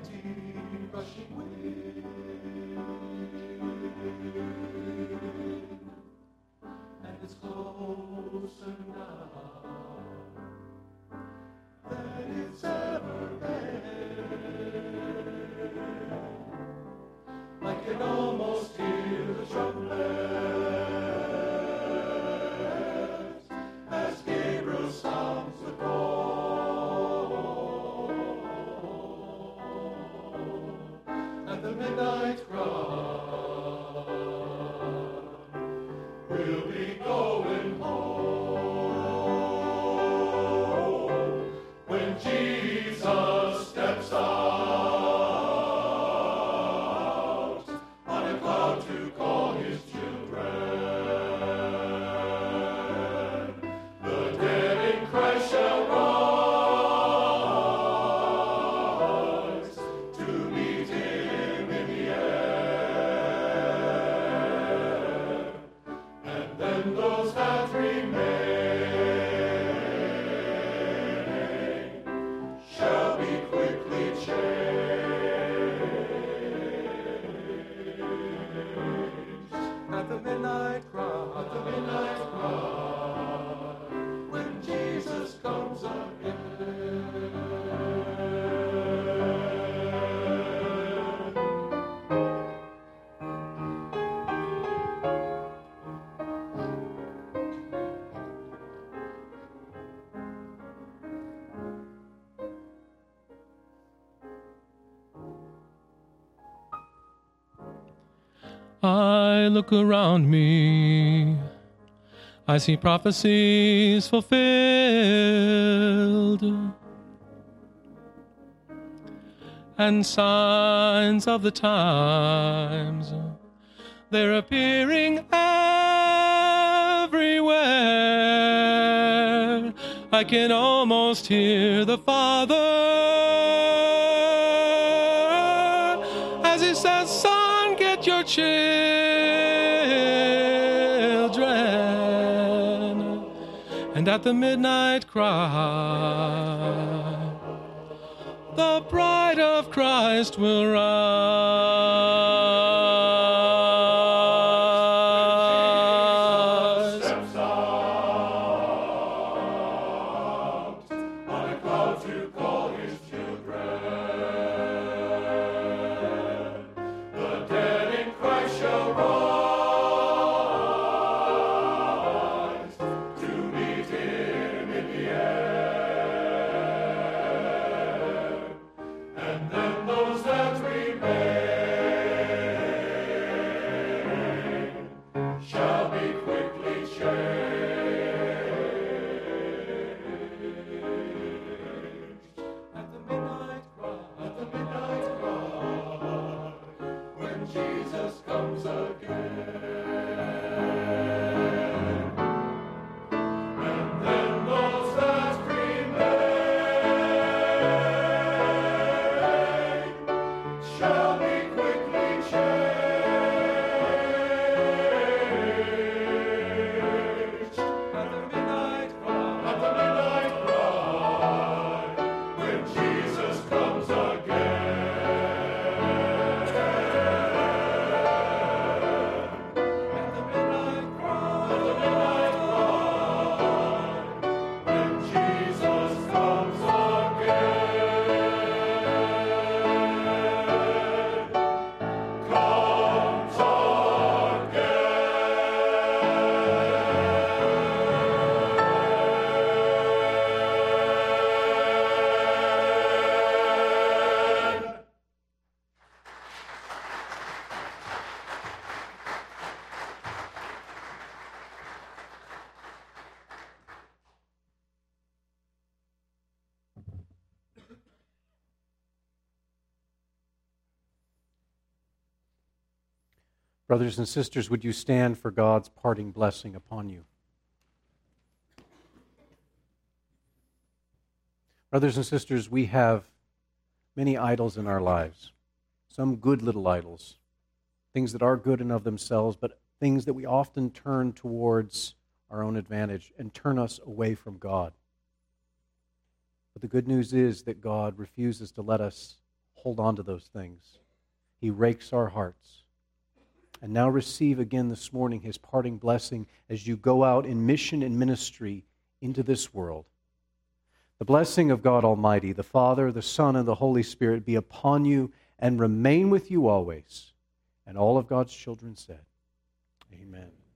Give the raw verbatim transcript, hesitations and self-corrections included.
mighty rushing wind, and it's closer now than it's ever been. I can almost hear the trumpets as Gabriel sounds the call, and the midnight cry will be going home when Jesus steps out on a cloud to call his children. The dead in Christ shall rise to meet him in the air, and then those that remain shall be quickly changed. At the midnight cry, at the midnight cry, when Jesus comes again. I look around me, I see prophecies fulfilled, and signs of the times, they're appearing everywhere. I can almost hear the Father as he says, "Son, get your children." And at the midnight cry, the bride of Christ will rise. Steps out on a cloud to call his children. The dead in Christ shall rise to meet him in the air, and then those that remain shall be quickly changed. At the midnight cry, at the midnight cry, when Jesus comes again, and then those that remain shall be quickly changed. At the midnight cry, at the midnight cry, when Jesus comes again. At the midnight cry, at the midnight cry, when Jesus comes again. Comes again. Brothers and sisters, would you stand for God's parting blessing upon you? Brothers and sisters, we have many idols in our lives, some good little idols, things that are good and of themselves, but things that we often turn towards our own advantage and turn us away from God. But the good news is that God refuses to let us hold on to those things. He rakes our hearts. And now receive again this morning His parting blessing as you go out in mission and ministry into this world. The blessing of God Almighty, the Father, the Son, and the Holy Spirit be upon you and remain with you always. And all of God's children said, Amen.